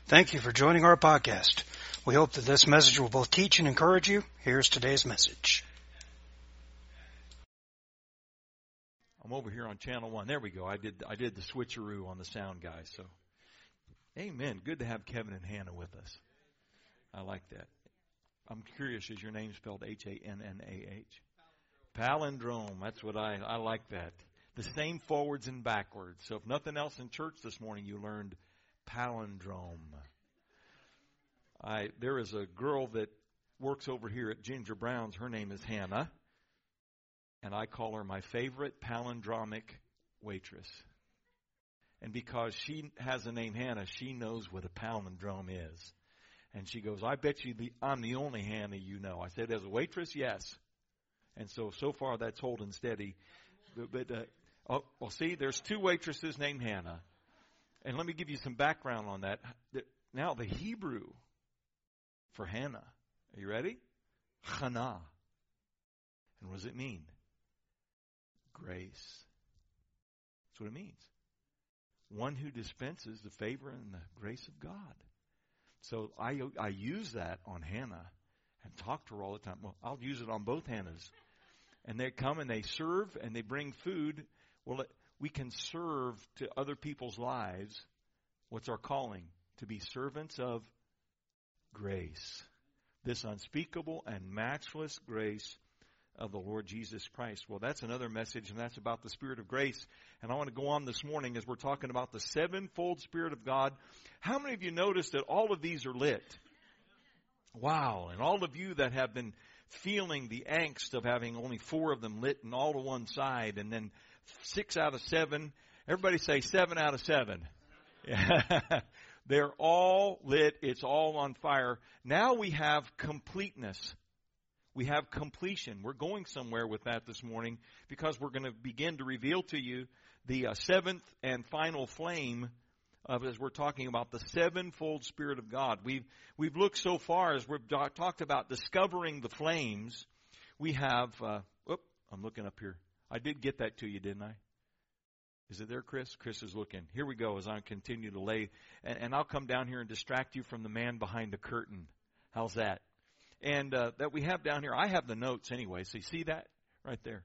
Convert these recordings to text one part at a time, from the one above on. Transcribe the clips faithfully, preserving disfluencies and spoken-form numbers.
Thank you for joining our podcast. We hope that this message will both teach and encourage you. Here's today's message. I'm over here on channel one. There we go. I did I did the switcheroo on the sound guy. So, amen. Good to have Kevin and Hannah with us. I like that. I'm curious, is your name spelled H A N N A H? Palindrome. That's what I, I like that. The same forwards and backwards. So if nothing else in church this morning, you learned palindrome. I there is a girl that works over here at Ginger Brown's. Her name is Hannah. And I call her my favorite palindromic waitress. And because she has the name Hannah, she knows what a palindrome is. And she goes, I bet you the, I'm the only Hannah you know. I said, as a waitress, yes. And so, so far that's holding steady. But, but uh, oh, well, see, there's two waitresses named Hannah. And let me give you some background on that. Now, the Hebrew for Hannah. Are you ready? Chana. And what does it mean? Grace. That's what it means. One who dispenses the favor and the grace of God. So I I use that on Hannah and talk to her all the time. Well, I'll use it on both Hannahs. And they come and they serve and they bring food. Well, we can serve to other people's lives. What's our calling? To be servants of grace. This unspeakable and matchless grace of the Lord Jesus Christ. Well, that's another message, and that's about the Spirit of grace. And I want to go on this morning as we're talking about the sevenfold Spirit of God. How many of you noticed that all of these are lit? Wow. And all of you that have been feeling the angst of having only four of them lit and all to one side, and then six out of seven. Everybody say seven out of seven. Yeah. They're all lit. It's all on fire. Now we have completeness. We have completion. We're going somewhere with that this morning because we're going to begin to reveal to you the uh, seventh and final flame of, as we're talking about the sevenfold Spirit of God. We've we've looked so far as we've do- talked about discovering the flames. We have, uh, whoop, I'm looking up here. I did get that to you, didn't I? Is it there, Chris? Chris is looking. Here we go as I continue to lay. And, and I'll come down here and distract you from the man behind the curtain. How's that? And uh, that we have down here, I have the notes anyway, so you see that right there.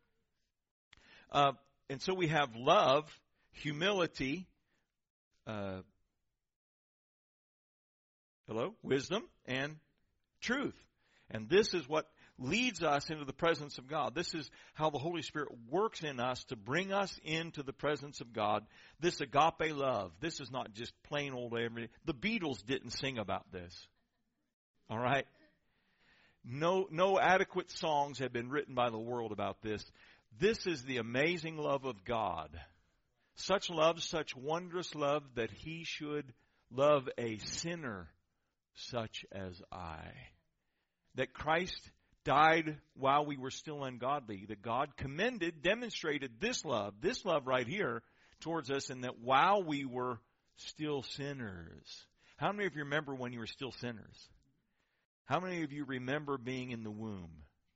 Uh, and so we have love, humility, uh, hello, wisdom, and truth. And this is what leads us into the presence of God. This is how the Holy Spirit works in us to bring us into the presence of God. This agape love, this is not just plain old everyday. The Beatles didn't sing about this. All right? No, no adequate songs have been written by the world about this. This is the amazing love of God. Such love, such wondrous love that He should love a sinner such as I. That Christ died while we were still ungodly. That God commended, demonstrated this love, this love right here towards us, and that while we were still sinners. How many of you remember when you were still sinners? How many of you remember being in the womb?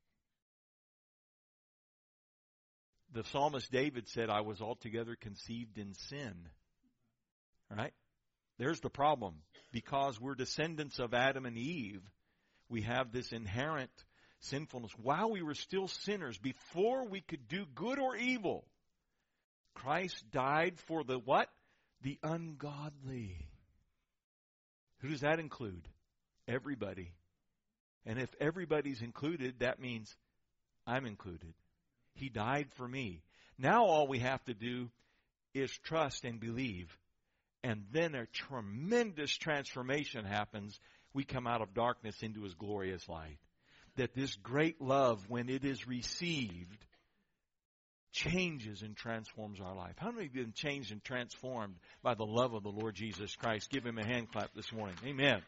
The psalmist David said, I was altogether conceived in sin. Right? There's the problem. Because we're descendants of Adam and Eve, we have this inherent sinfulness. While we were still sinners, before we could do good or evil, Christ died for the what? The ungodly. Who does that include? Everybody. And if everybody's included, that means I'm included. He died for me. Now all we have to do is trust and believe. And then a tremendous transformation happens. We come out of darkness into His glorious light. That this great love, when it is received, changes and transforms our life. How many of you have been changed and transformed by the love of the Lord Jesus Christ? Give Him a hand clap this morning. Amen.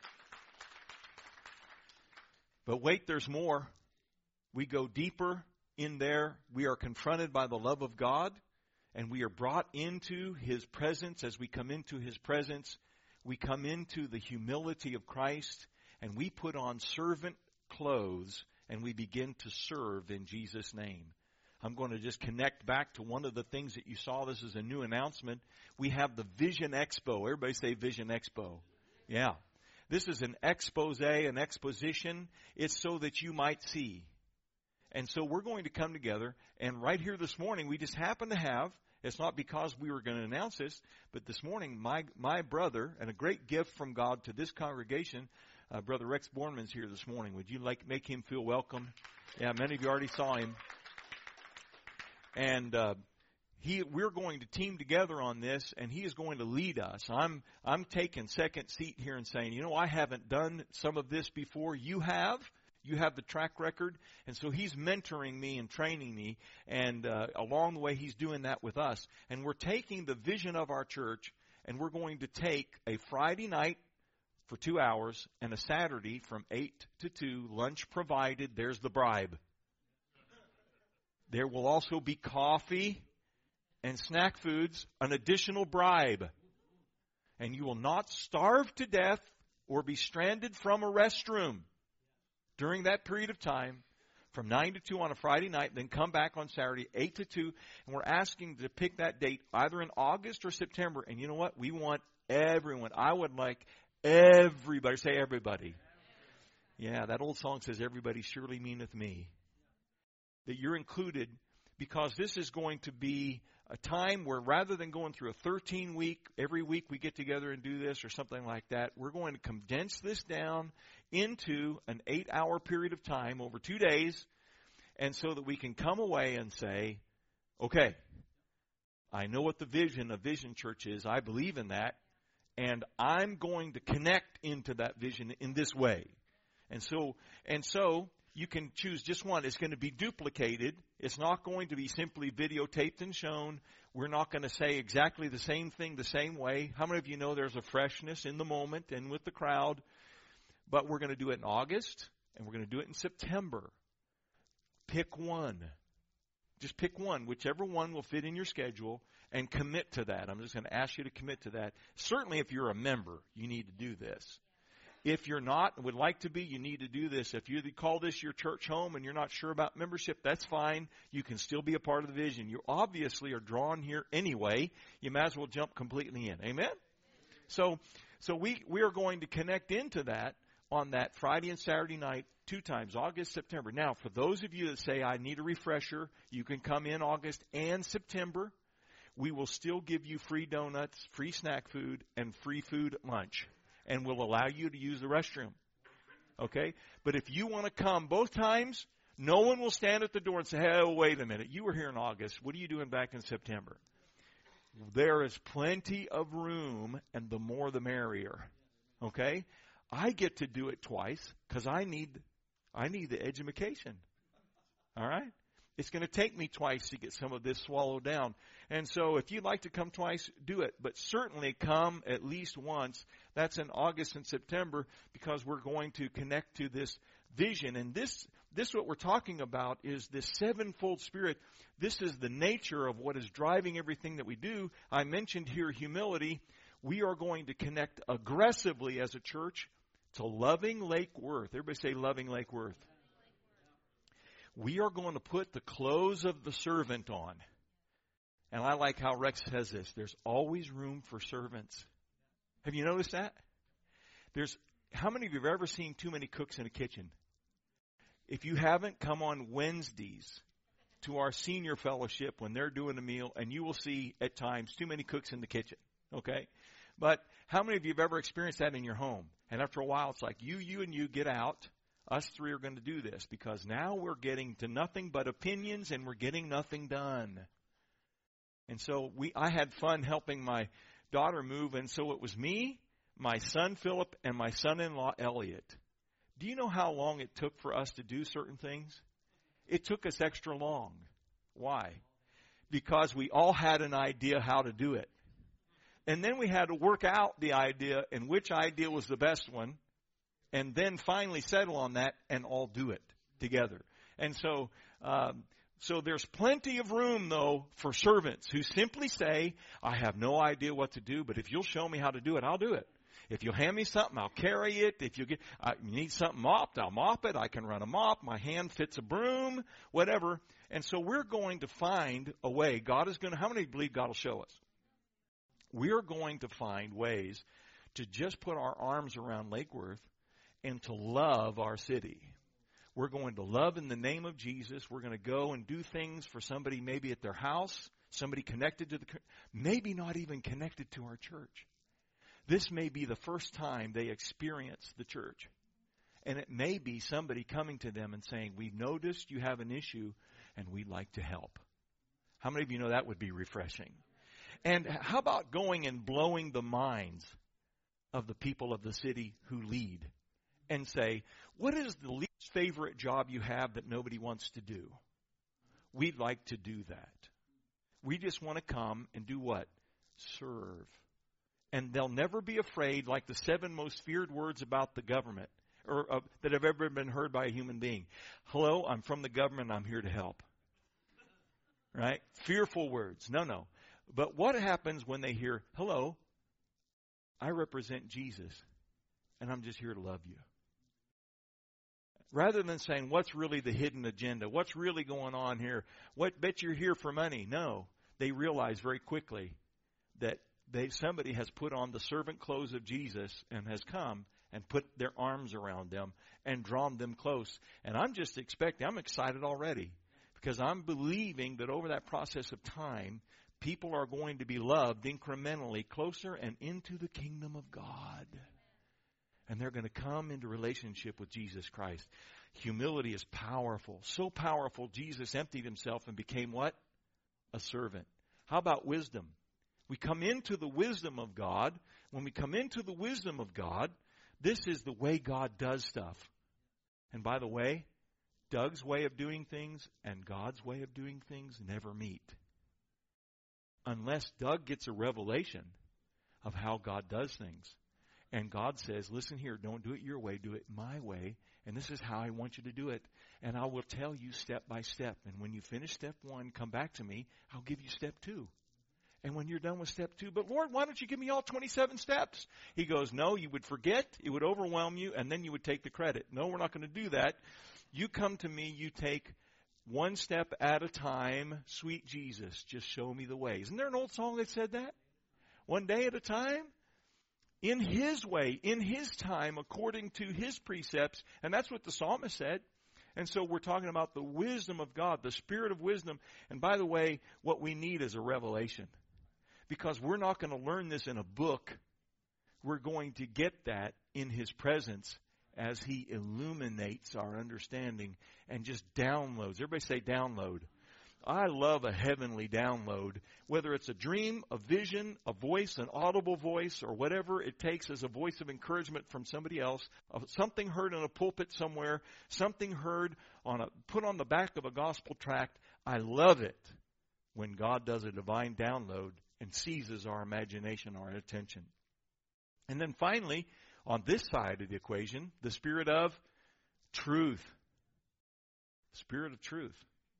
But wait, there's more. We go deeper in there. We are confronted by the love of God, and we are brought into His presence. As we come into His presence, we come into the humility of Christ, and we put on servant clothes, and we begin to serve in Jesus' name. I'm going to just connect back to one of the things that you saw. This is a new announcement. We have the Vision Expo. Everybody say Vision Expo. Yeah. This is an expose, an exposition. It's so that you might see. And so we're going to come together, and right here this morning, we just happen to have, it's not because we were going to announce this, but this morning, my my brother, and a great gift from God to this congregation, uh, Brother Rex Borman's here this morning. Would you like make him feel welcome? Yeah, many of you already saw him. And uh, he, we're going to team together on this, and he is going to lead us. I'm I'm taking second seat here and saying, you know, I haven't done some of this before. You have. You have the track record. And so he's mentoring me and training me. And uh, along the way, he's doing that with us. And we're taking the vision of our church, and we're going to take a Friday night for two hours and a Saturday from eight to two, lunch provided. There's the bribe. There will also be coffee and snack foods, an additional bribe. And you will not starve to death or be stranded from a restroom during that period of time from nine to two on a Friday night, then come back on Saturday, eight to two. And we're asking to pick that date either in August or September. And you know what? We want everyone. I would like everybody. Say everybody. Yeah, that old song says, everybody surely meaneth me. That you're included, because this is going to be a time where rather than going through a thirteen-week, every week we get together and do this or something like that, we're going to condense this down into an eight-hour period of time over two days, and so that we can come away and say, okay, I know what the vision of Vision Church is. I believe in that, and I'm going to connect into that vision in this way. And so, and so you can choose just one. It's going to be duplicated. It's not going to be simply videotaped and shown. We're not going to say exactly the same thing the same way. How many of you know there's a freshness in the moment and with the crowd? But we're going to do it in August, and we're going to do it in September. Pick one. Just pick one, whichever one will fit in your schedule, and commit to that. I'm just going to ask you to commit to that. Certainly if you're a member, you need to do this. If you're not and would like to be, you need to do this. If you call this your church home and you're not sure about membership, that's fine. You can still be a part of the vision. You obviously are drawn here anyway. You might as well jump completely in. Amen? So so we, we are going to connect into that on that Friday and Saturday night, two times, August, September. Now, for those of you that say, I need a refresher, you can come in August and September. We will still give you free donuts, free snack food, and free food at lunch. And we'll allow you to use the restroom. Okay? But if you want to come both times, no one will stand at the door and say, hey, wait a minute. You were here in August. What are you doing back in September? There is plenty of room, and the more the merrier. Okay? I get to do it twice because I need, I need the education. All right? It's going to take me twice to get some of this swallowed down. And so if you'd like to come twice, do it. But certainly come at least once. That's in August and September, because we're going to connect to this vision. And this, this what we're talking about is this sevenfold spirit. This is the nature of what is driving everything that we do. I mentioned here humility. We are going to connect aggressively as a church to Loving Lake Worth. Everybody say Loving Lake Worth. We are going to put the clothes of the servant on. And I like how Rex says this. There's always room for servants. Have you noticed that? There's, how many of you have ever seen too many cooks in a kitchen? If you haven't, come on Wednesdays to our senior fellowship when they're doing a meal, and you will see at times too many cooks in the kitchen. Okay? But how many of you have ever experienced that in your home? And after a while, it's like you, you, and you get out. Us three are going to do this, because now we're getting to nothing but opinions, and we're getting nothing done. And so we, I had fun helping my daughter move, and so it was me, my son Philip, and my son-in-law Elliot. Do you know how long it took for us to do certain things? It took us extra long. Why? Because we all had an idea how to do it. And then we had to work out the idea and which idea was the best one, and then finally settle on that and all do it together. And so um, so there's plenty of room, though, for servants who simply say, I have no idea what to do, but if you'll show me how to do it, I'll do it. If you'll hand me something, I'll carry it. If you get, uh, you need something mopped, I'll mop it. I can run a mop. My hand fits a broom, whatever. And so we're going to find a way. God is going to, how many believe God will show us? We are going to find ways to just put our arms around Lake Worth and to love our city. We're going to love in the name of Jesus. We're going to go and do things for somebody maybe at their house, somebody connected to the, maybe not even connected to our church. This may be the first time they experience the church. And it may be somebody coming to them and saying, we've noticed you have an issue and we'd like to help. How many of you know that would be refreshing? And how about going and blowing the minds of the people of the city who lead and say, what is the least favorite job you have that nobody wants to do? We'd like to do that. We just want to come and do what? Serve. And they'll never be afraid, like the seven most feared words about the government or uh, that have ever been heard by a human being. Hello, I'm from the government. I'm here to help. Right? Fearful words. No, no. But what happens when they hear, hello, I represent Jesus, and I'm just here to love you? Rather than saying, what's really the hidden agenda? What's really going on here? What bet you're here for money? No. They realize very quickly that they somebody has put on the servant clothes of Jesus and has come and put their arms around them and drawn them close. And I'm just expecting, I'm excited already because I'm believing that over that process of time, people are going to be loved incrementally closer and into the kingdom of God. And they're going to come into relationship with Jesus Christ. Humility is powerful. So powerful, Jesus emptied himself and became what? A servant. How about wisdom? We come into the wisdom of God. When we come into the wisdom of God, this is the way God does stuff. And by the way, Doug's way of doing things and God's way of doing things never meet. Unless Doug gets a revelation of how God does things. And God says, listen here, don't do it your way, do it my way. And this is how I want you to do it. And I will tell you step by step. And when you finish step one, come back to me. I'll give you step two. And when you're done with step two, but Lord, why don't you give me all twenty-seven steps? He goes, no, you would forget, it would overwhelm you, and then you would take the credit. No, we're not going to do that. You come to me, you take one step at a time. Sweet Jesus, just show me the way. Isn't there an old song that said that? One day at a time? In his way, in his time, according to his precepts. And that's what the psalmist said. And so we're talking about the wisdom of God, the spirit of wisdom. And by the way, what we need is a revelation. Because we're not going to learn this in a book. We're going to get that in his presence as he illuminates our understanding and just downloads. Everybody say download. I love a heavenly download, whether it's a dream, a vision, a voice, an audible voice, or whatever it takes as a voice of encouragement from somebody else, something heard in a pulpit somewhere, something heard on a put on the back of a gospel tract. I love it when God does a divine download and seizes our imagination, our attention. And then finally, on this side of the equation, the spirit of truth. Spirit of truth.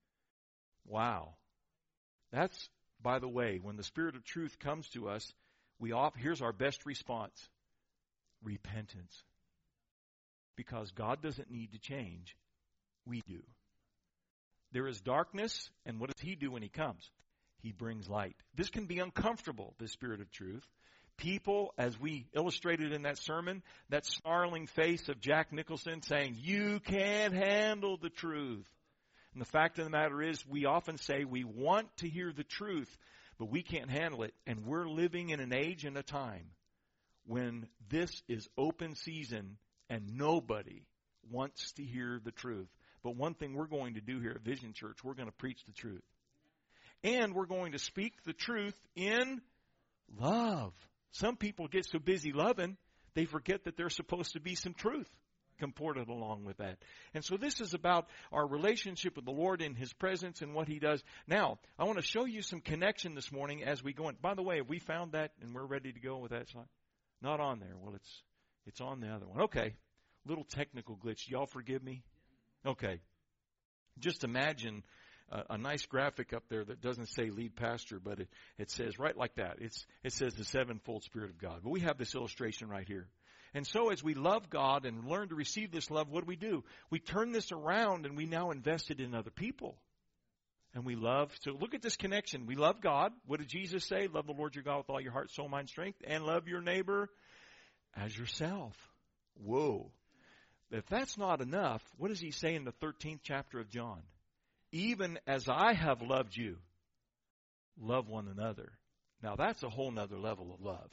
Wow. That's, by the way, when the Spirit of truth comes to us, we off, here's our best response. Repentance. Because God doesn't need to change. We do. There is darkness, and what does he do when he comes? He brings light. This can be uncomfortable, the Spirit of truth. People, as we illustrated in that sermon, that snarling face of Jack Nicholson saying, you can't handle the truth. And the fact of the matter is, we often say we want to hear the truth, but we can't handle it. And we're living in an age and a time when this is open season and nobody wants to hear the truth. But one thing we're going to do here at Vision Church, we're going to preach the truth. And we're going to speak the truth in love. Some people get so busy loving, they forget that there's supposed to be some truth comported along with that. And so this is about our relationship with the Lord in his presence and what he does. Now, I want to show you some connection this morning as we go in. By the way, have we found that and we're ready to go with that slide? Not on there. Well, it's it's on the other one. Okay. Little technical glitch. Y'all forgive me? Okay. Just imagine a, a nice graphic up there that doesn't say lead pastor, but it, it says right like that. It's it says the sevenfold Spirit of God. But we have this illustration right here. And so as we love God and learn to receive this love, what do we do? We turn this around and we now invest it in other people. And we love, so look at this connection. We love God. What did Jesus say? Love the Lord your God with all your heart, soul, mind, strength, and love your neighbor as yourself. Whoa. If that's not enough, what does he say in the thirteenth chapter of John? Even as I have loved you, love one another. Now that's a whole nother level of love.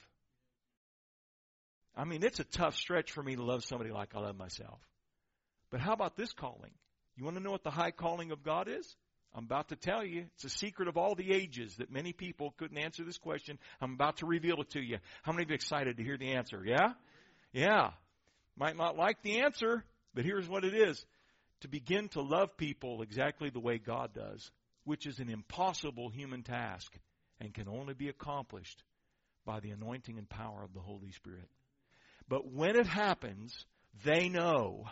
I mean, it's a tough stretch for me to love somebody like I love myself. But how about this calling? You want to know what the high calling of God is? I'm about to tell you. It's a secret of all the ages that many people couldn't answer this question. I'm about to reveal it to you. How many of you are excited to hear the answer? Yeah? Yeah. Might not like the answer, but here's what it is. To begin to love people exactly the way God does, which is an impossible human task and can only be accomplished by the anointing and power of the Holy Spirit. But when it happens, they know.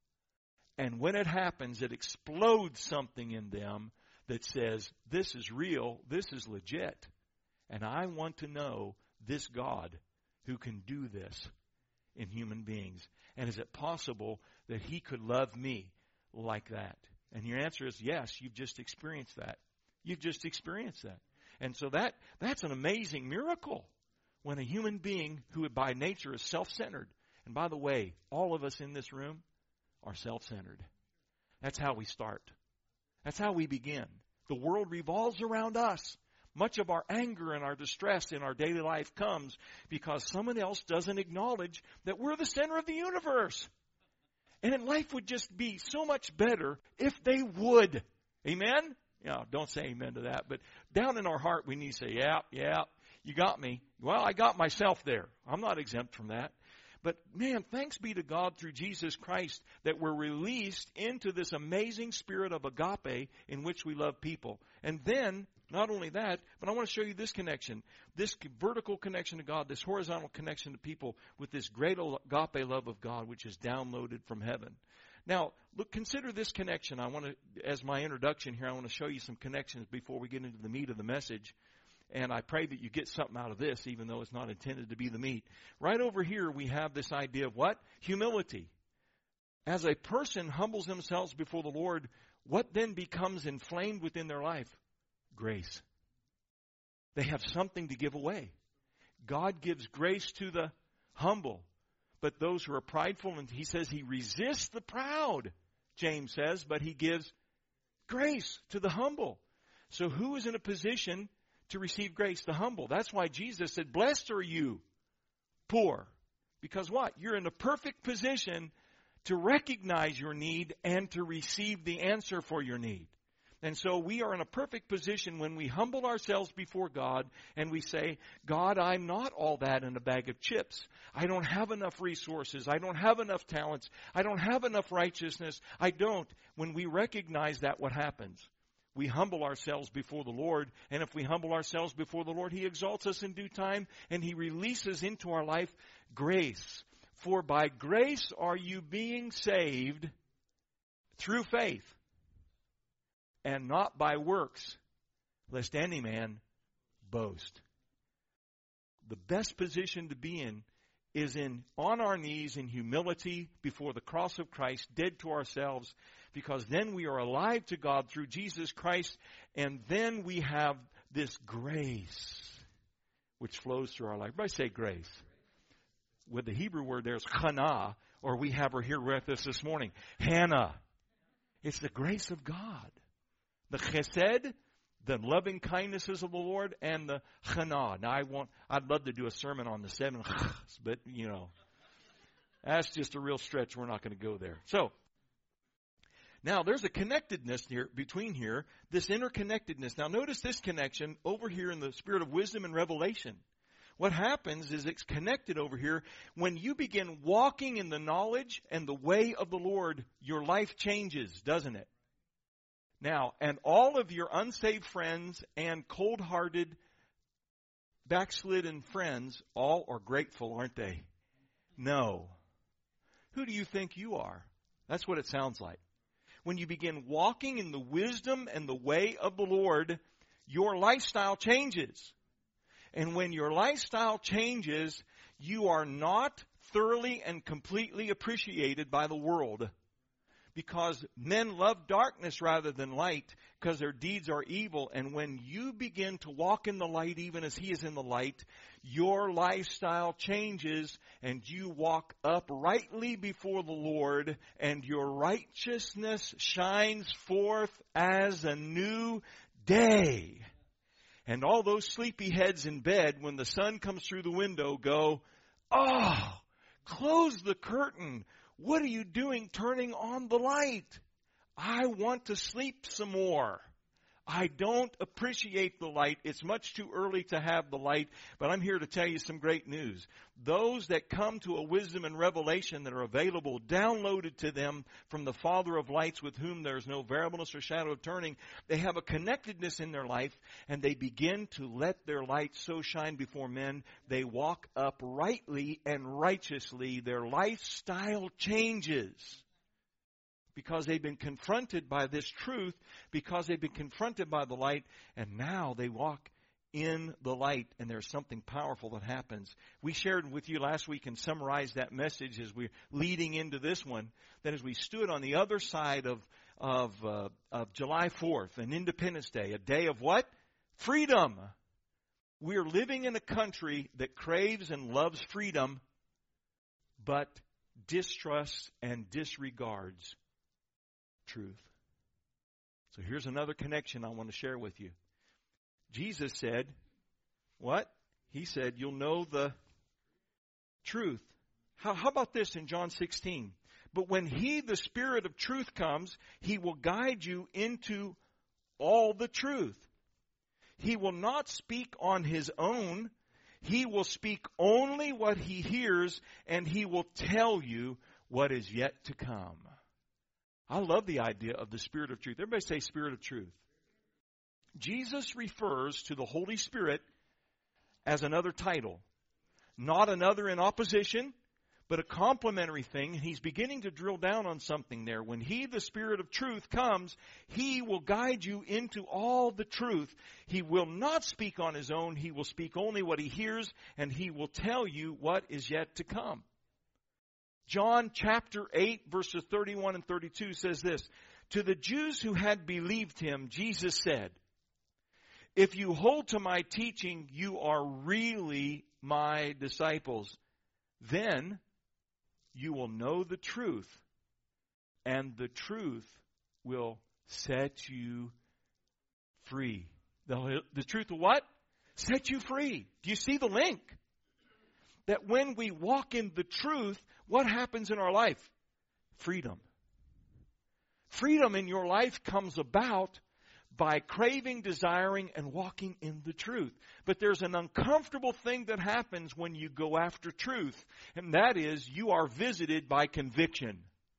And when it happens, it explodes something in them that says, this is real, this is legit. And I want to know this God who can do this in human beings. And is it possible that he could love me like that? And your answer is yes, you've just experienced that. You've just experienced that. And so that that's an amazing miracle when a human being who by nature is self-centered. And by the way, all of us in this room are self-centered. That's how we start. That's how we begin. The world revolves around us. Much of our anger and our distress in our daily life comes because someone else doesn't acknowledge that we're the center of the universe. And then life would just be so much better if they would. Amen? Yeah, don't say amen to that. But down in our heart, we need to say, yeah, yeah, you got me. Well, I got myself there. I'm not exempt from that. But man, thanks be to God through Jesus Christ that we're released into this amazing spirit of agape in which we love people. And then, not only that, but I want to show you this connection, this vertical connection to God, this horizontal connection to people with this great agape love of God which is downloaded from heaven. Now, look, consider this connection. I want to, as my introduction here, I want to show you some connections before we get into the meat of the message. And I pray that you get something out of this, even though it's not intended to be the meat. Right over here, we have this idea of what? Humility. As a person humbles themselves before the Lord, what then becomes inflamed within their life? Grace. They have something to give away. God gives grace to the humble. But those who are prideful, and he says he resists the proud, James says, but he gives grace to the humble. So who is in a position to receive grace? The humble. That's why Jesus said, blessed are you, poor. Because what? You're in a perfect position to recognize your need and to receive the answer for your need. And so we are in a perfect position when we humble ourselves before God and we say, God, I'm not all that in a bag of chips. I don't have enough resources. I don't have enough talents. I don't have enough righteousness. I don't. When we recognize that, what happens? We humble ourselves before the Lord, and if we humble ourselves before the Lord, he exalts us in due time, and he releases into our life grace. For by grace are you being saved through faith, and not by works, lest any man boast. The best position to be in is in on our knees in humility before the cross of Christ, dead to ourselves, because then we are alive to God through Jesus Christ, and then we have this grace which flows through our life. Everybody say grace. With the Hebrew word there's chana, or we have her here with us this morning, Hannah. It's the grace of God. The chesed, the loving kindnesses of the Lord, and the chana. Now I want, I'd love to do a sermon on the seven chs, but you know, that's just a real stretch. We're not going to go there. So, now there's a connectedness here between here, this interconnectedness. Now notice this connection over here in the spirit of wisdom and revelation. What happens is it's connected over here. When you begin walking in the knowledge and the way of the Lord, your life changes, doesn't it? Now, and all of your unsaved friends and cold-hearted, backslidden friends, all are grateful, aren't they? No. Who do you think you are? That's what it sounds like. When you begin walking in the wisdom and the way of the Lord, your lifestyle changes. And when your lifestyle changes, you are not thoroughly and completely appreciated by the world. because men love darkness rather than light, because their deeds are evil. And when you begin to walk in the light, even as He is in the light, your lifestyle changes, and you walk uprightly before the Lord, and your righteousness shines forth as a new day. And all those sleepy heads in bed, when the sun comes through the window, go, "Oh, close the curtain. What are you doing turning on the light? I want to sleep some more. I don't appreciate the light. It's much too early to have the light, but I'm here to tell you some great news. Those that come to a wisdom and revelation that are available, downloaded to them from the Father of lights, with whom there is no variableness or shadow of turning, they have a connectedness in their life, and they begin to let their light so shine before men. They walk uprightly and righteously. Their lifestyle changes. Because they've been confronted by this truth, because they've been confronted by the light, and now they walk in the light, and there's something powerful that happens. We shared with you last week and summarized that message as we're leading into this one, that as we stood on the other side of of, uh, of July fourth, an Independence Day, a day of what? Freedom. We're living in a country that craves and loves freedom, but distrusts and disregards truth. So here's another connection I want to share with you. Jesus said, what? He said, you'll know the truth. How, how about this in John sixteen? But when He, the Spirit of truth, comes, He will guide you into all the truth. He will not speak on His own. He will speak only what He hears, and He will tell you what is yet to come. I love the idea of the Spirit of truth. Everybody say Spirit of truth. Jesus refers to the Holy Spirit as another title. Not another in opposition, but a complementary thing. And He's beginning to drill down on something there. When He, the Spirit of truth, comes, He will guide you into all the truth. He will not speak on His own. He will speak only what He hears, and He will tell you what is yet to come. John chapter eight, verses thirty-one and thirty-two says this. To the Jews who had believed Him, Jesus said, if you hold to my teaching, you are really my disciples. Then you will know the truth, and the truth will set you free. The, the truth will what? Set you free. Do you see the link? That when we walk in the truth, what happens in our life? Freedom. Freedom in your life comes about by craving, desiring, and walking in the truth. But there's an uncomfortable thing that happens when you go after truth, and that is you are visited by conviction.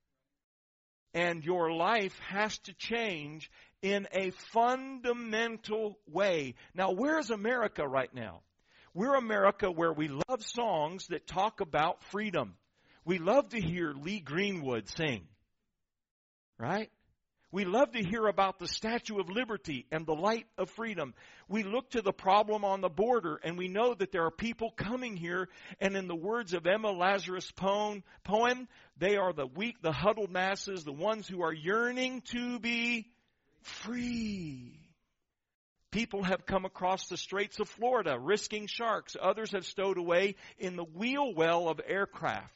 And your life has to change in a fundamental way. Now, where's America right now? We're America where we love songs that talk about freedom. We love to hear Lee Greenwood sing, right? We love to hear about the Statue of Liberty and the light of freedom. We look to the problem on the border, and we know that there are people coming here, and in the words of Emma Lazarus' poem, poem, they are the weak, the huddled masses, the ones who are yearning to be free. People have come across the Straits of Florida, risking sharks. Others have stowed away in the wheel well of aircraft.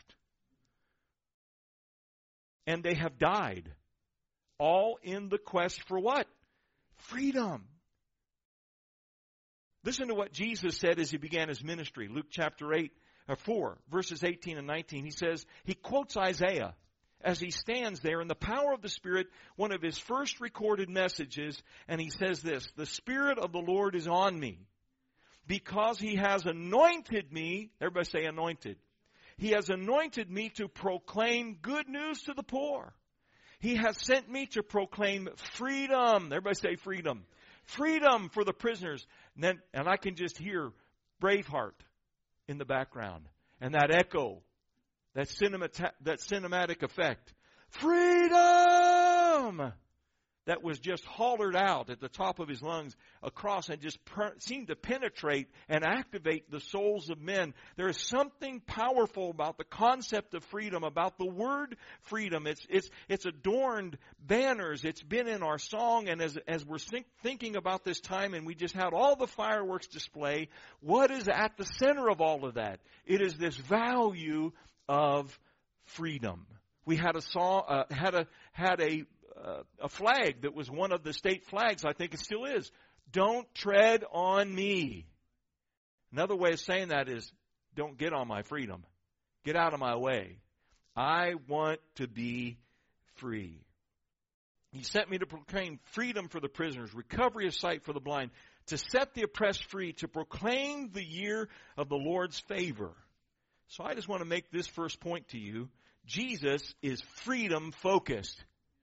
And they have died. All in the quest for what? Freedom. Listen to what Jesus said as He began His ministry. Luke chapter eight, or four, verses eighteen and nineteen. He says, He quotes Isaiah as he stands there in the power of the Spirit, one of His first recorded messages, and He says this, the Spirit of the Lord is on me, because He has anointed me. Everybody say anointed. He has anointed me to proclaim good news to the poor. He has sent me to proclaim freedom. Everybody say freedom. Freedom for the prisoners. And then, and I can just hear Braveheart in the background. And that echo, that, cinema, that cinematic effect. Freedom! that was just hollered out at the top of his lungs across and just per- seemed to penetrate and activate the souls of men. There is something powerful about the concept of freedom, about the word freedom. It's it's it's adorned banners. It's been in our song, and as as we're think, thinking about this time, and we just had all the fireworks display, what is at the center of all of that? It is this value of freedom. We had a song, uh, had a had a uh, a flag that was one of the state flags. I think it still is. Don't tread on me. Another way of saying that is, don't get on my freedom. Get out of my way. I want to be free. He sent me to proclaim freedom for the prisoners, recovery of sight for the blind, to set the oppressed free, to proclaim the year of the Lord's favor. So I just want to make this first point to you. Jesus is freedom focused.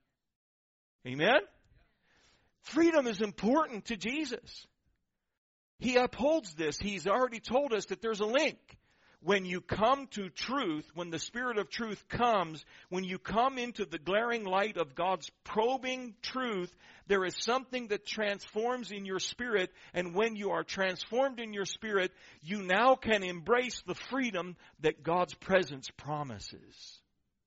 Amen? Freedom is important to Jesus. He upholds this. He's already told us that there's a link. When you come to truth, when the Spirit of truth comes, when you come into the glaring light of God's probing truth, there is something that transforms in your spirit. And when you are transformed in your spirit, you now can embrace the freedom that God's presence promises.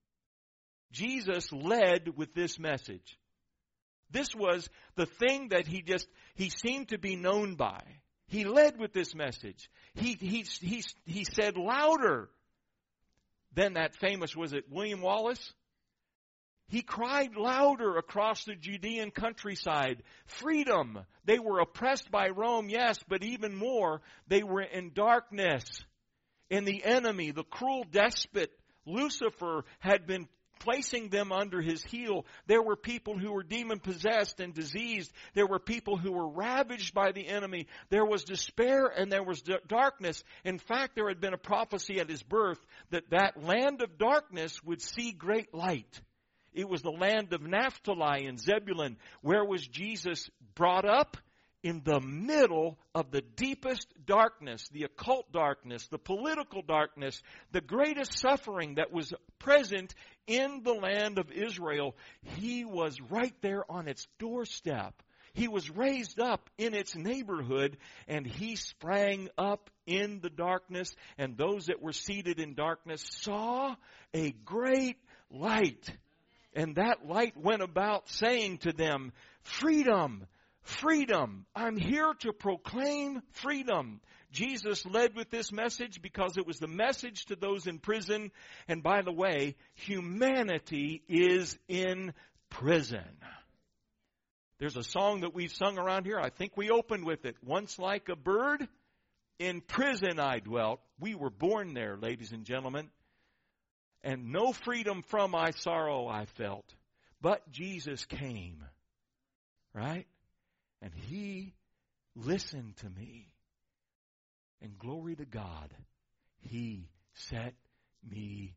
Jesus led with this message. This was the thing that he just, he seemed to be known by. He led with this message. He, he, he, he said louder than that famous, was it William Wallace? He cried louder across the Judean countryside. Freedom. They were oppressed by Rome, yes, but even more, they were in darkness. And the enemy, the cruel despot, Lucifer, had been placing them under his heel. There were people who were demon-possessed and diseased. There were people who were ravaged by the enemy. There was despair and there was darkness. In fact, there had been a prophecy at his birth that that land of darkness would see great light. It was the land of Naphtali and Zebulun. Where was Jesus brought up? In the middle of the deepest darkness, the occult darkness, the political darkness, the greatest suffering that was present in the land of Israel. He was right there on its doorstep. He was raised up in its neighborhood, and he sprang up in the darkness, and those that were seated in darkness saw a great light. And that light went about saying to them, freedom, freedom. I'm here to proclaim freedom. Jesus led with this message because it was the message to those in prison. And by the way, humanity is in prison. There's a song that we've sung around here. I think we opened with it. Once like a bird, in prison I dwelt. We were born there, ladies and gentlemen. And no freedom from my sorrow I felt. But Jesus came. Right? And he listened to me. And glory to God, he set me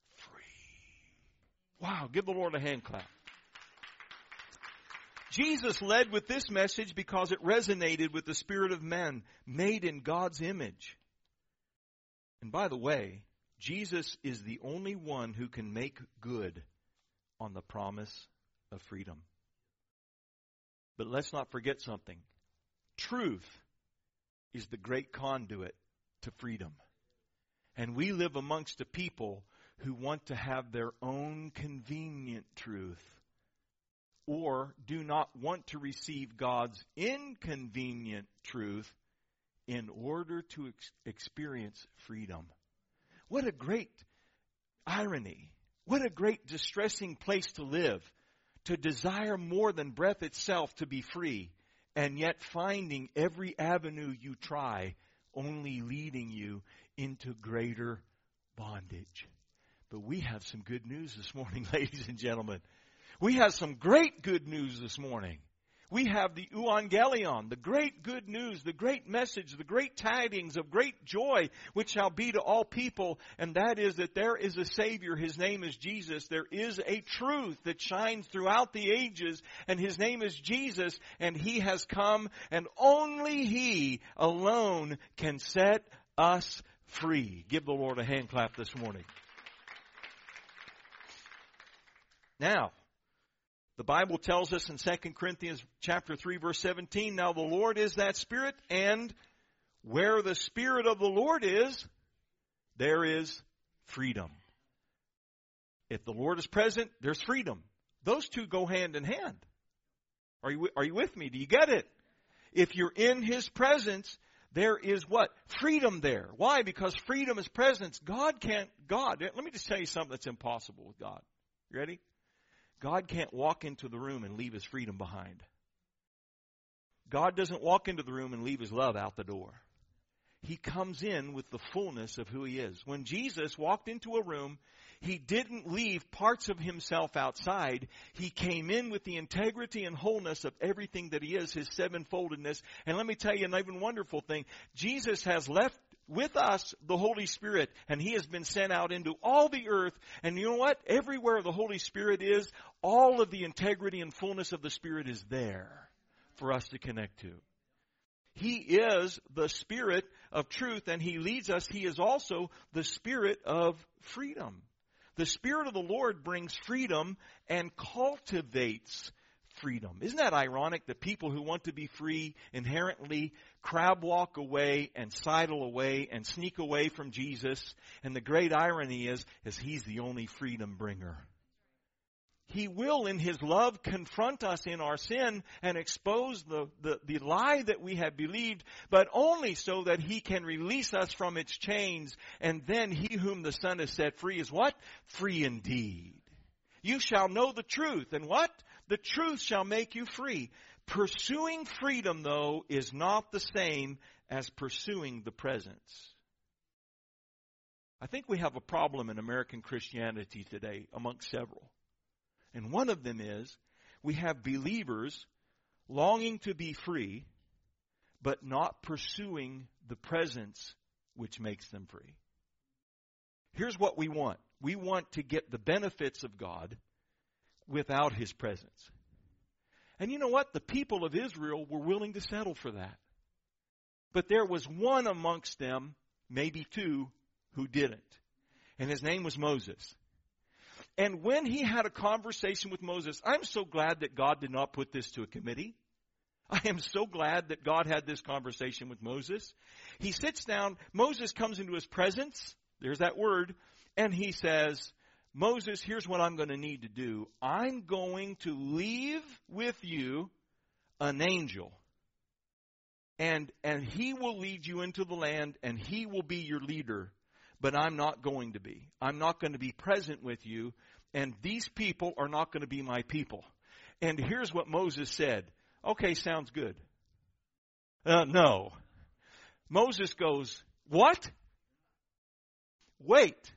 free. Wow, give the Lord a hand clap. Jesus led with this message because it resonated with the spirit of men made in God's image. And by the way, Jesus is the only one who can make good on the promise of freedom. But let's not forget something. Truth is the great conduit to freedom. And we live amongst a people who want to have their own convenient truth, or do not want to receive God's inconvenient truth in order to ex- experience freedom. What a great irony. What a great distressing place to live. To desire more than breath itself to be free, and yet finding every avenue you try only leading you into greater bondage. But we have some good news this morning, ladies and gentlemen. We have some great good news this morning. We have the euangelion, the great good news, the great message, the great tidings of great joy, which shall be to all people. And that is that there is a Savior. His name is Jesus. There is a truth that shines throughout the ages, and his name is Jesus. And he has come, and only he alone can set us free. Give the Lord a hand clap this morning. Now, The Bible tells us in Second Corinthians chapter three, verse seventeen, now the Lord is that Spirit, and where the Spirit of the Lord is, there is freedom. If the Lord is present, there's freedom. Those two go hand in hand. Are you, are you with me? Do you get it? If you're in His presence, there is what? Freedom there. Why? Because freedom is presence. God can't, God, let me just tell you something that's impossible with God. You ready? God can't walk into the room and leave His freedom behind. God doesn't walk into the room and leave His love out the door. He comes in with the fullness of who He is. When Jesus walked into a room, He didn't leave parts of Himself outside. He came in with the integrity and wholeness of everything that He is, His sevenfoldedness. And let me tell you an even wonderful thing. Jesus has left with us the Holy Spirit, and He has been sent out into all the earth. And you know what? Everywhere the Holy Spirit is, all of the integrity and fullness of the Spirit is there for us to connect to. He is the Spirit of truth, and He leads us. He is also the Spirit of freedom. The Spirit of the Lord brings freedom and cultivates freedom. Isn't that ironic that people who want to be free inherently crab walk away and sidle away and sneak away from Jesus? And the great irony is, is He's the only freedom bringer. He will, in His love, confront us in our sin and expose the, the, the lie that we have believed, but only so that He can release us from its chains. And then He whom the Son has set free is what? Free indeed. You shall know the truth. And what? The truth shall make you free. Pursuing freedom, though, is not the same as pursuing the presence. I think we have a problem in American Christianity today amongst several. And one of them is we have believers longing to be free, but not pursuing the presence which makes them free. Here's what we want. We want to get the benefits of God without His presence. And you know what? The people of Israel were willing to settle for that. But there was one amongst them, maybe two, who didn't. And his name was Moses. And when he had a conversation with Moses, I'm so glad that God did not put this to a committee. I am so glad that God had this conversation with Moses. He sits down, Moses comes into His presence, there's that word, and he says, Moses, here's what I'm going to need to do. I'm going to leave with you an angel. And, and he will lead you into the land, and he will be your leader. But I'm not going to be. I'm not going to be present with you, and these people are not going to be my people. And here's what Moses said. Okay, sounds good. Uh, no. Moses goes, what? Wait.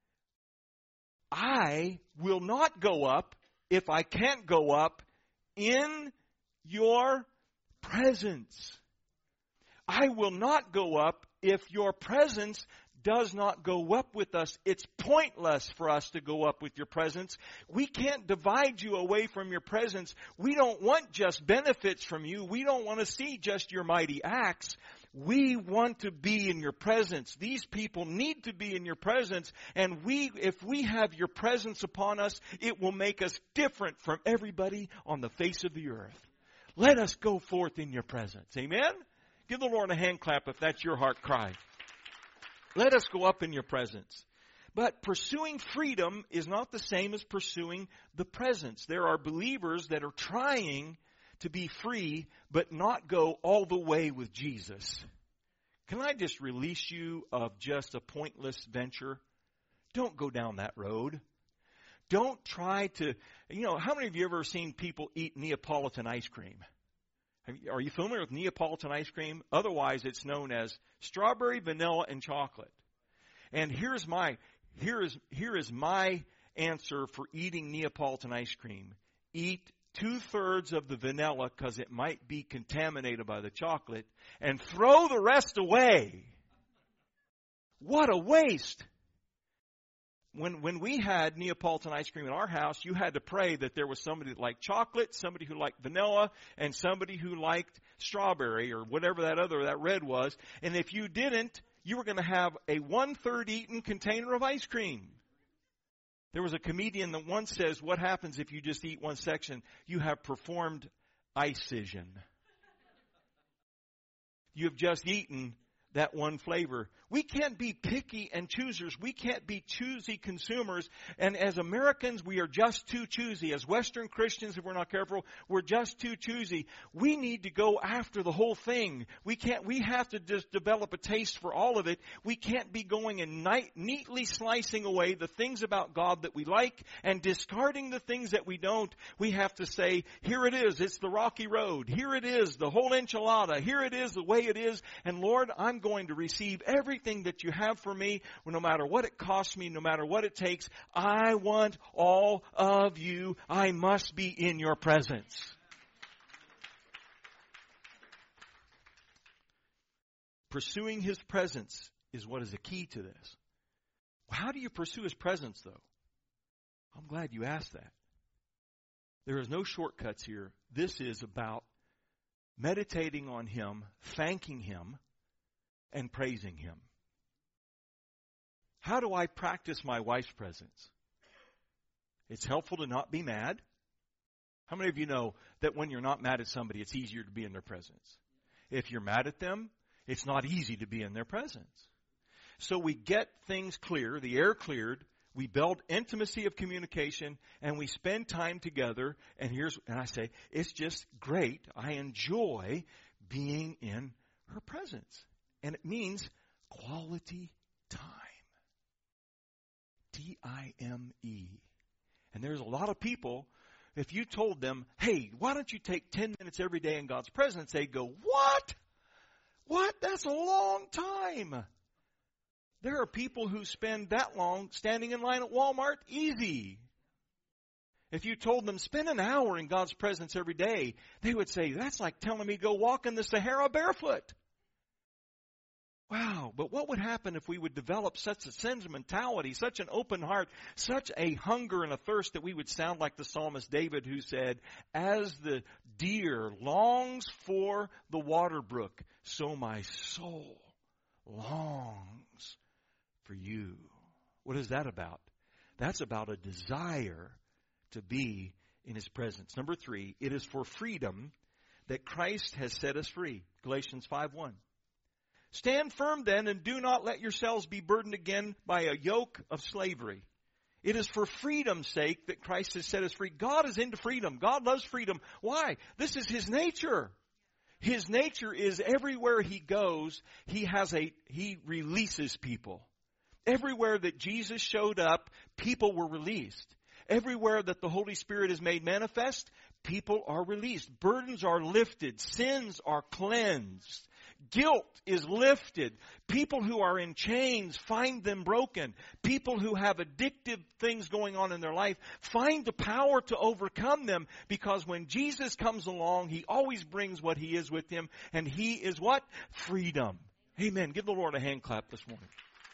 I will not go up if I can't go up in your presence. I will not go up if your presence does not go up with us. It's pointless for us to go up with your presence. We can't divide you away from your presence. We don't want just benefits from you. We don't want to see just your mighty acts. We want to be in your presence. These people need to be in your presence. And we, if we have your presence upon us, it will make us different from everybody on the face of the earth. Let us go forth in your presence. Amen? Give the Lord a hand clap if that's your heart cry. Let us go up in your presence. But pursuing freedom is not the same as pursuing the presence. There are believers that are trying to be free, but not go all the way with Jesus. Can I just release you of just a pointless venture? Don't go down that road. Don't try to, you know, how many of you ever seen people eat Neapolitan ice cream? Are you familiar with Neapolitan ice cream? Otherwise, it's known as strawberry, vanilla, and chocolate. And here's my here is here is my answer for eating Neapolitan ice cream. Eat two-thirds of the vanilla because it might be contaminated by the chocolate, and throw the rest away. What a waste. When when we had Neapolitan ice cream in our house, you had to pray that there was somebody that liked chocolate, somebody who liked vanilla, and somebody who liked strawberry or whatever that other, that red was. And if you didn't, you were going to have a one-third eaten container of ice cream. There was a comedian that once says, what happens if you just eat one section? You have performed incision. You have just eaten that one flavor. We can't be picky and choosers. We can't be choosy consumers. And as Americans, we are just too choosy. As Western Christians, if we're not careful, we're just too choosy. We need to go after the whole thing. We can't, we have to just develop a taste for all of it. We can't be going and night, neatly slicing away the things about God that we like and discarding the things that we don't. We have to say, here it is. It's the rocky road. Here it is, the whole enchilada. Here it is, the way it is. And Lord, I'm going to receive everything that you have for me, no matter what it costs me, no matter what it takes. I want all of you. I must be in your presence. Pursuing His presence is what is the key to this. How do you pursue His presence, though? I'm glad you asked that. There is no shortcuts here. This is about meditating on Him, thanking Him, and praising Him. How do I practice my wife's presence? It's helpful to not be mad. How many of you know that when you're not mad at somebody, it's easier to be in their presence? If you're mad at them, it's not easy to be in their presence. So we get things clear, the air cleared, we build intimacy of communication, and we spend time together. And here's, and I say, it's just great. I enjoy being in her presence. And it means quality time. T I M E. And there's a lot of people, if you told them, hey, why don't you take ten minutes every day in God's presence, they'd go, what? What? That's a long time. There are people who spend that long standing in line at Walmart. Easy. If you told them, spend an hour in God's presence every day, they would say, that's like telling me to go walk in the Sahara barefoot. Wow, but what would happen if we would develop such a sentimentality, such an open heart, such a hunger and a thirst that we would sound like the psalmist David, who said, as the deer longs for the water brook, so my soul longs for you. What is that about? That's about a desire to be in His presence. Number three, it is for freedom that Christ has set us free. Galatians five one. Stand firm then, and do not let yourselves be burdened again by a yoke of slavery. It is for freedom's sake that Christ has set us free. God is into freedom. God loves freedom. Why? This is His nature. His nature is everywhere He goes, He has a, He releases people. Everywhere that Jesus showed up, people were released. Everywhere that the Holy Spirit is made manifest, people are released. Burdens are lifted. Sins are cleansed. Guilt is lifted. People who are in chains find them broken. People who have addictive things going on in their life find the power to overcome them, because when Jesus comes along, He always brings what He is with Him, and He is what? Freedom. Amen. Give the Lord a hand clap this morning.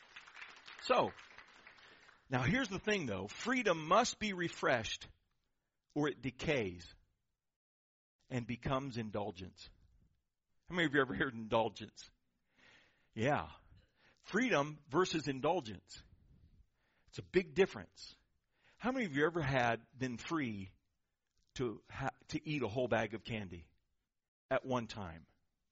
So, now here's the thing though. Freedom must be refreshed or it decays and becomes indulgence. How many of you ever heard indulgence? Yeah. Freedom versus indulgence. It's a big difference. How many of you ever had been free to ha- to eat a whole bag of candy at one time?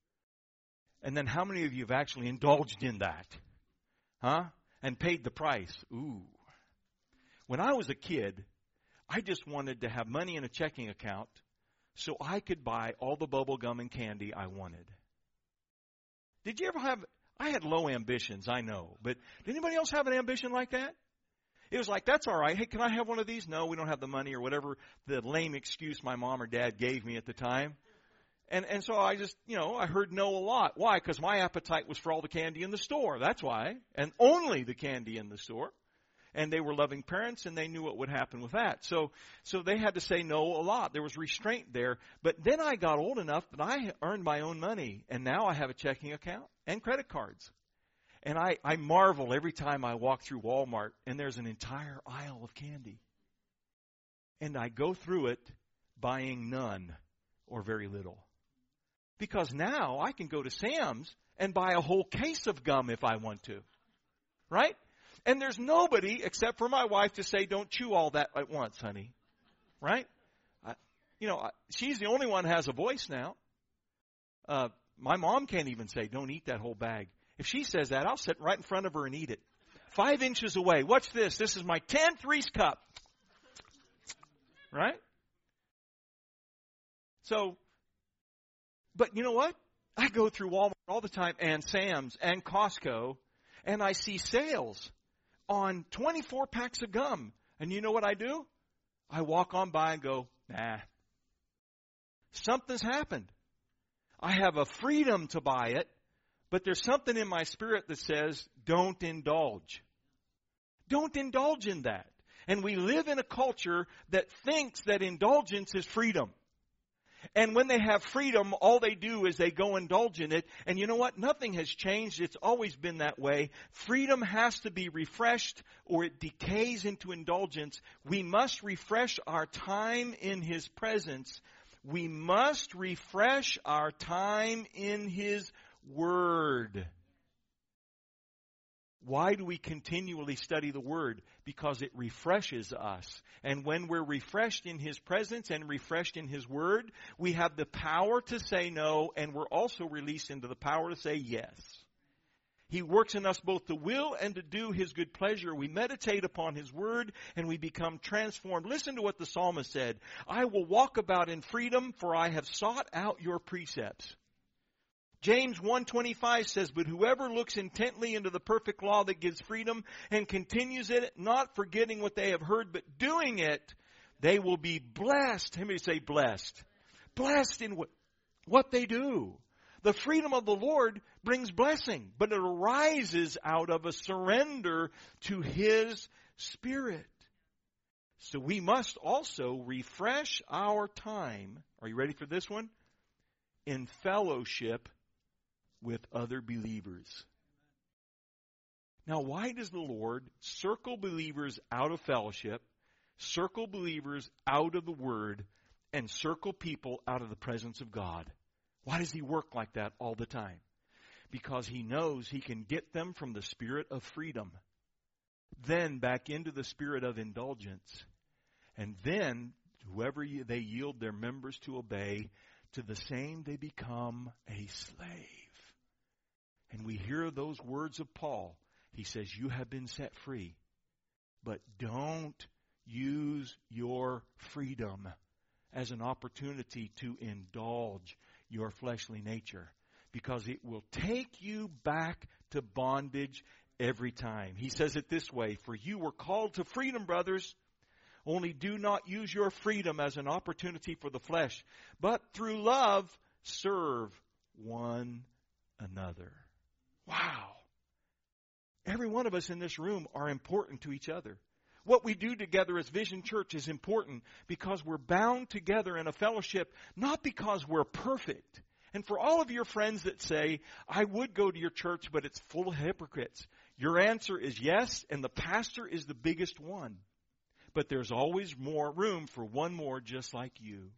And then how many of you have actually indulged in that? Huh? And paid the price? Ooh. When I was a kid, I just wanted to have money in a checking account so I could buy all the bubble gum and candy I wanted. Did you ever have, I had low ambitions, I know, but did anybody else have an ambition like that? It was like, that's all right. Hey, can I have one of these? No, we don't have the money, or whatever the lame excuse my mom or dad gave me at the time. And and so I just, you know, I heard no a lot. Why? Because my appetite was for all the candy in the store. That's why. And only the candy in the store. And they were loving parents, and they knew what would happen with that. So so they had to say no a lot. There was restraint there. But then I got old enough that I earned my own money, and now I have a checking account and credit cards. And I, I marvel every time I walk through Walmart, and there's an entire aisle of candy. And I go through it buying none or very little. Because now I can go to Sam's and buy a whole case of gum if I want to. Right? And there's nobody except for my wife to say, don't chew all that at once, honey. Right? I, you know, I, she's the only one who has a voice now. Uh, my mom can't even say, don't eat that whole bag. If she says that, I'll sit right in front of her and eat it. Five inches away. What's this? This is my tenth Reese cup. Right? So, but you know what? I go through Walmart all the time and Sam's and Costco, and I see sales on twenty-four packs of gum. And you know what I do? I walk on by and go, nah. Something's happened. I have a freedom to buy it, but there's something in my spirit that says, don't indulge. Don't indulge in that. And we live in a culture that thinks that indulgence is freedom. And when they have freedom, all they do is they go indulge in it. And you know what? Nothing has changed. It's always been that way. Freedom has to be refreshed or it decays into indulgence. We must refresh our time in His presence. We must refresh our time in His Word. Why do we continually study the Word? Because it refreshes us. And when we're refreshed in His presence and refreshed in His Word, we have the power to say no, and we're also released into the power to say yes. He works in us both to will and to do His good pleasure. We meditate upon His Word and we become transformed. Listen to what the psalmist said. I will walk about in freedom, for I have sought out your precepts. James one twenty-five says, but whoever looks intently into the perfect law that gives freedom and continues in it, not forgetting what they have heard, but doing it, they will be blessed. How many say blessed? Blessed in what, what they do. The freedom of the Lord brings blessing, but it arises out of a surrender to His Spirit. So we must also refresh our time. Are you ready for this one? In fellowship with other believers. Now, why does the Lord circle believers out of fellowship, circle believers out of the Word, and circle people out of the presence of God? Why does He work like that all the time? Because He knows He can get them from the spirit of freedom, then back into the spirit of indulgence, and then whoever they yield their members to obey, to the same they become a slave. And we hear those words of Paul. He says, you have been set free, but don't use your freedom as an opportunity to indulge your fleshly nature, because it will take you back to bondage every time. He says it this way, for you were called to freedom, brothers. Only do not use your freedom as an opportunity for the flesh, but through love serve one another. Wow. Every one of us in this room are important to each other. What we do together as Vision Church is important because we're bound together in a fellowship, not because we're perfect. And for all of your friends that say, I would go to your church, but it's full of hypocrites, your answer is yes, and the pastor is the biggest one. But there's always more room for one more just like you.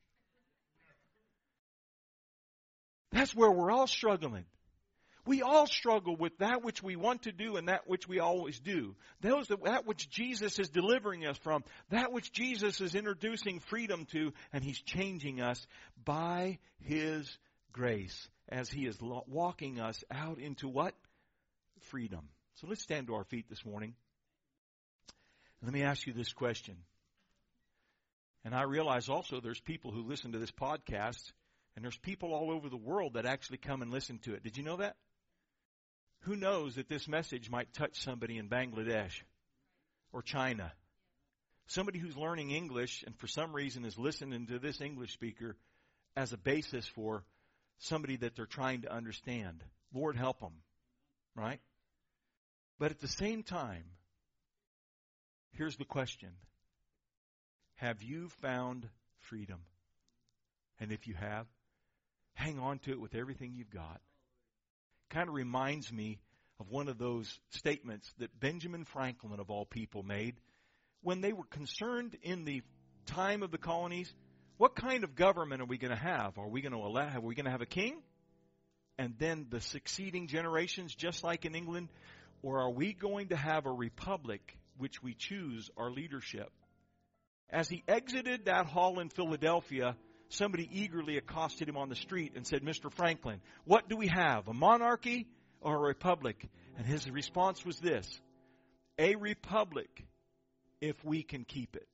That's where we're all struggling. We all struggle with that which we want to do and that which we always do. Those, that which Jesus is delivering us from, that which Jesus is introducing freedom to, and He's changing us by His grace as He is walking us out into what? Freedom. So let's stand to our feet this morning. Let me ask you this question. And I realize also there's people who listen to this podcast, and there's people all over the world that actually come and listen to it. Did you know that? Who knows that this message might touch somebody in Bangladesh or China? Somebody who's learning English and for some reason is listening to this English speaker as a basis for somebody that they're trying to understand. Lord, help them, right? But at the same time, here's the question. Have you found freedom? And if you have, hang on to it with everything you've got. Kind of reminds me of one of those statements that Benjamin Franklin, of all people, made when they were concerned in the time of the colonies. What kind of government are we going to have? Are we going to allow, are we going to have a king? And then the succeeding generations, just like in England, Or are we going to have a republic which we choose our leadership? As he exited that hall in Philadelphia, somebody eagerly accosted him on the street and said, Mister Franklin, what do we have, a monarchy or a republic? And his response was this: a republic if we can keep it.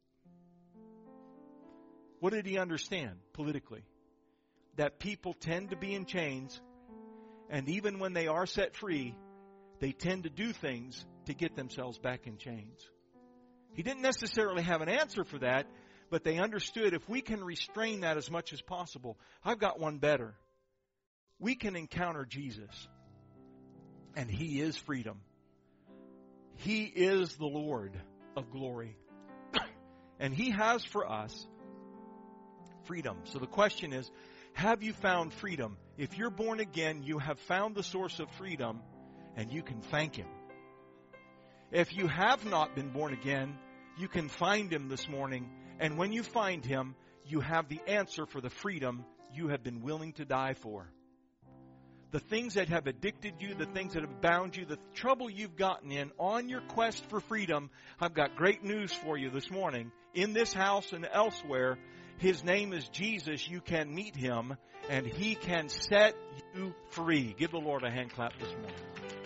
What did he understand politically? That people tend to be in chains, and even when they are set free, they tend to do things to get themselves back in chains. He didn't necessarily have an answer for that, but they understood if we can restrain that as much as possible. I've got one better. We can encounter Jesus, and He is freedom. He is the Lord of glory. And He has for us freedom. So the question is, have you found freedom? If you're born again, you have found the source of freedom, and you can thank Him. If you have not been born again, you can find Him this morning. And when you find Him, you have the answer for the freedom you have been willing to die for. The things that have addicted you, the things that have bound you, the trouble you've gotten in on your quest for freedom, I've got great news for you this morning. In this house and elsewhere, His name is Jesus. You can meet Him, and He can set you free. Give the Lord a hand clap this morning.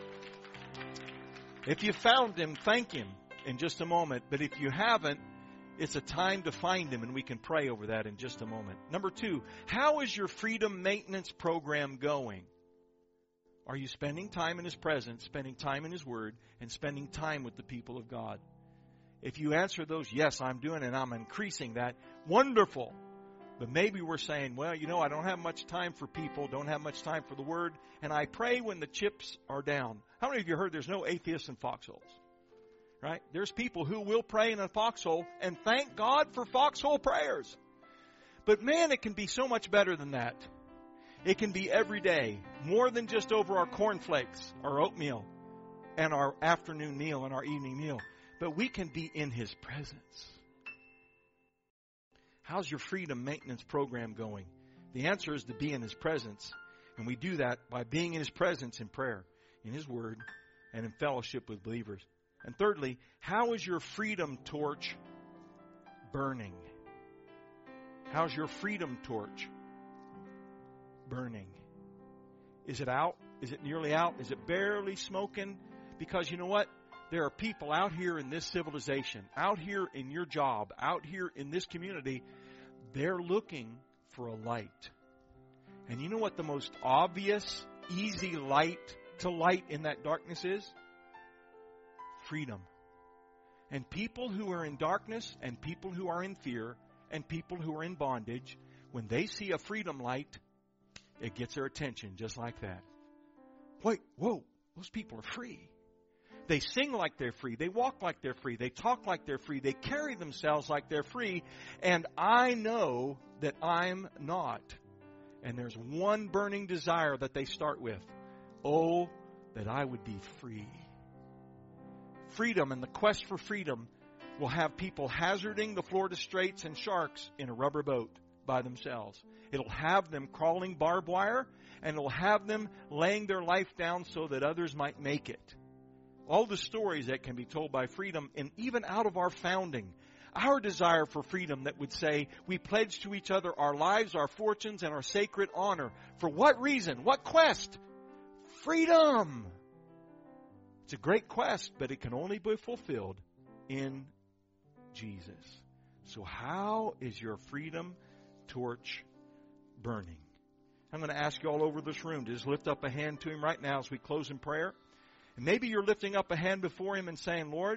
If you found Him, thank Him in just a moment. But if you haven't, it's a time to find Him, and we can pray over that in just a moment. Number two, how is your freedom maintenance program going? Are you spending time in His presence, spending time in His Word, and spending time with the people of God? If you answer those, yes, I'm doing it, and I'm increasing that, wonderful. But maybe we're saying, well, you know, I don't have much time for people, don't have much time for the Word, and I pray when the chips are down. How many of you heard there's no atheists in foxholes? Right? There's people who will pray in a foxhole, and thank God for foxhole prayers. But man, it can be so much better than that. It can be every day, more than just over our cornflakes, our oatmeal, and our afternoon meal and our evening meal. But we can be in His presence. How's your freedom maintenance program going? The answer is to be in His presence. And we do that by being in His presence in prayer, in His Word, and in fellowship with believers. And thirdly, how is your freedom torch burning? How's your freedom torch burning? Is it out? Is it nearly out? Is it barely smoking? Because you know what? There are people out here in this civilization, out here in your job, out here in this community, they're looking for a light. And you know what the most obvious, easy light to light in that darkness is? Freedom. And people who are in darkness, and people who are in fear, and people who are in bondage, when they see a freedom light, it gets their attention just like that. Wait, whoa, those people are free. They sing like they're free. They walk like they're free. They talk like they're free. They carry themselves like they're free. And I know that I'm not. And there's one burning desire that they start with. Oh, that I would be free. Freedom and the quest for freedom will have people hazarding the Florida Straits and sharks in a rubber boat by themselves. It'll have them crawling barbed wire, and it'll have them laying their life down so that others might make it. All the stories that can be told by freedom, and even out of our founding, our desire for freedom that would say we pledge to each other our lives, our fortunes, and our sacred honor. For what reason? What quest? Freedom! It's a great quest, but it can only be fulfilled in Jesus. So how is your freedom torch burning? I'm going to ask you all over this room to just lift up a hand to Him right now as we close in prayer. And maybe you're lifting up a hand before Him and saying, Lord,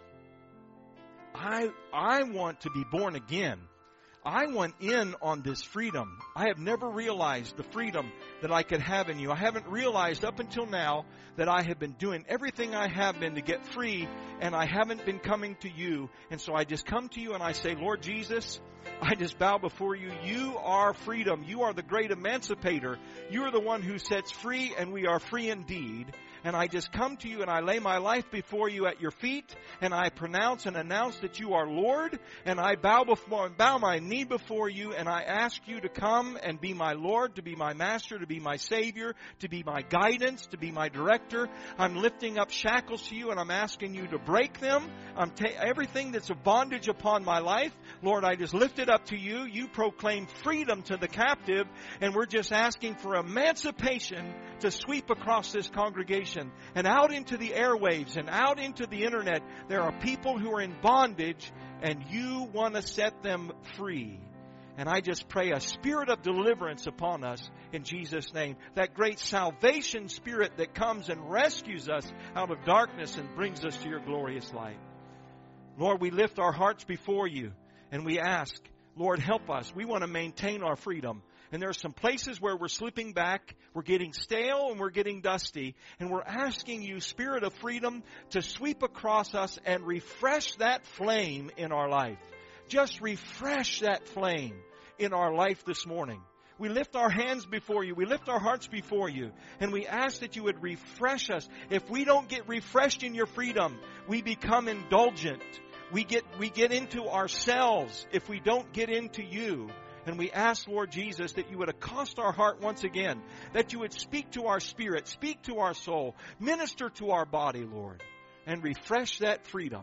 I I want to be born again. I want in on this freedom. I have never realized the freedom that I could have in you. I haven't realized up until now that I have been doing everything I have been to get free, and I haven't been coming to you. And so I just come to you and I say, Lord Jesus, I just bow before you. You are freedom. You are the great emancipator. You are the one who sets free, and we are free indeed. And I just come to you and I lay my life before you at your feet, and I pronounce and announce that you are Lord, and I bow before bow my knee before you, and I ask you to come and be my Lord, to be my master, to be my Savior, to be my guidance, to be my director. I'm lifting up shackles to you, and I'm asking you to break them. I'm ta- everything that's a bondage upon my life, Lord, I just lift it up to you. You proclaim freedom to the captive, and we're just asking for emancipation to sweep across this congregation and out into the airwaves and out into the internet. There are people who are in bondage, and you want to set them free. And I just pray a spirit of deliverance upon us in Jesus' name. That great salvation spirit that comes and rescues us out of darkness and brings us to your glorious light. Lord, we lift our hearts before you and we ask, Lord, help us. We want to maintain our freedom. And there are some places where we're slipping back, we're getting stale and we're getting dusty. And we're asking you, Spirit of freedom, to sweep across us and refresh that flame in our life. Just refresh that flame in our life this morning. We lift our hands before you. We lift our hearts before you. And we ask that you would refresh us. If we don't get refreshed in your freedom, we become indulgent. We get, we get into ourselves if we don't get into you. And we ask, Lord Jesus, that you would accost our heart once again, that you would speak to our spirit, speak to our soul, minister to our body, Lord, and refresh that freedom.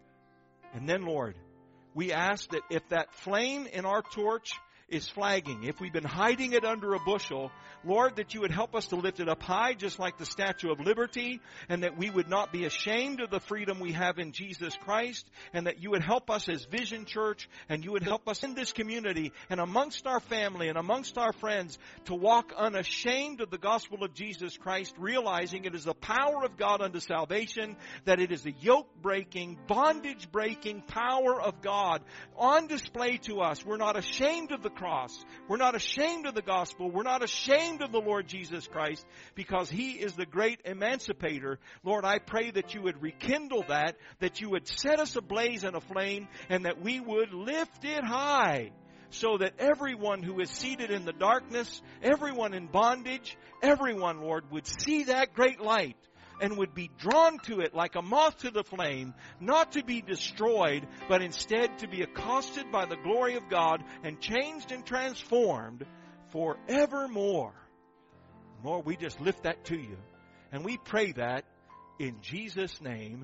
And then, Lord, we ask that if that flame in our torch is flagging, if we've been hiding it under a bushel, Lord, that you would help us to lift it up high, just like the Statue of Liberty, and that we would not be ashamed of the freedom we have in Jesus Christ, and that you would help us as Vision Church, and you would help us in this community, and amongst our family, and amongst our friends, to walk unashamed of the gospel of Jesus Christ, realizing it is the power of God unto salvation, that it is the yoke-breaking, bondage-breaking power of God on display to us. We're not ashamed of the cross. We're not ashamed of the gospel. We're not ashamed of the Lord Jesus Christ, because He is the great emancipator. Lord, I pray that you would rekindle that, that you would set us ablaze in a flame, and that we would lift it high, so that everyone who is seated in the darkness, everyone in bondage, everyone, Lord, would see that great light and would be drawn to it like a moth to the flame, not to be destroyed, but instead to be accosted by the glory of God and changed and transformed forevermore. Lord, we just lift that to you. And we pray that in Jesus' name.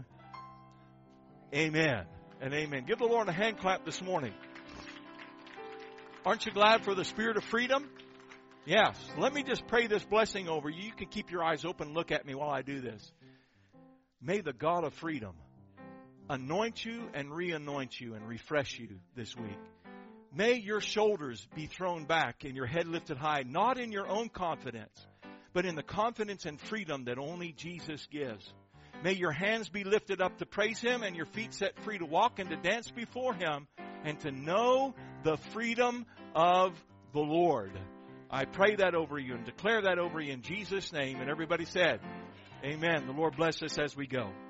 Amen and amen. Give the Lord a hand clap this morning. Aren't you glad for the spirit of freedom? Yes. Let me just pray this blessing over you. You can keep your eyes open and look at me while I do this. May the God of freedom anoint you and re-anoint you and refresh you this week. May your shoulders be thrown back and your head lifted high, not in your own confidence, but in the confidence and freedom that only Jesus gives. May your hands be lifted up to praise Him and your feet set free to walk and to dance before Him and to know the freedom of the Lord. I pray that over you and declare that over you in Jesus' name. And everybody said, amen. The Lord bless us as we go.